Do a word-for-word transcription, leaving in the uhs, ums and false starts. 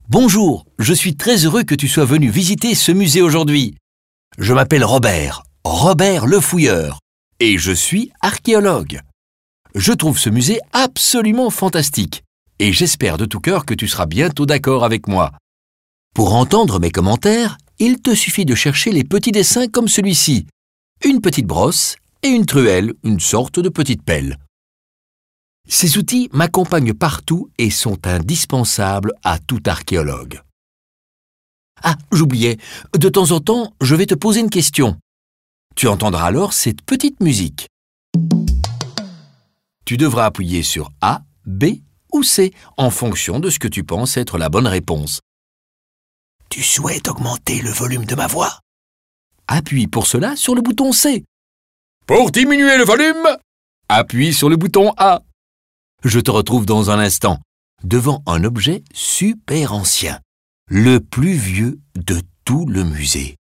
Bonjour, je suis très heureux que tu sois venu visiter ce musée aujourd'hui. Je m'appelle Robert, Robert le Fouilleur, et je suis archéologue. Je trouve ce musée absolument fantastique, et j'espère de tout cœur que tu seras bientôt d'accord avec moi. Pour entendre mes commentaires, il te suffit de chercher les petits dessins comme celui-ci, une petite brosse et une truelle, une sorte de petite pelle. Ces outils m'accompagnent partout et sont indispensables à tout archéologue. Ah, j'oubliais, de temps en temps, je vais te poser une question. Tu entendras alors cette petite musique. Tu devras appuyer sur A, B ou C en fonction de ce que tu penses être la bonne réponse. Tu souhaites augmenter le volume de ma voix? Appuie pour cela sur le bouton C. Pour diminuer le volume, appuie sur le bouton A. Je te retrouve dans un instant, devant un objet super ancien, le plus vieux de tout le musée.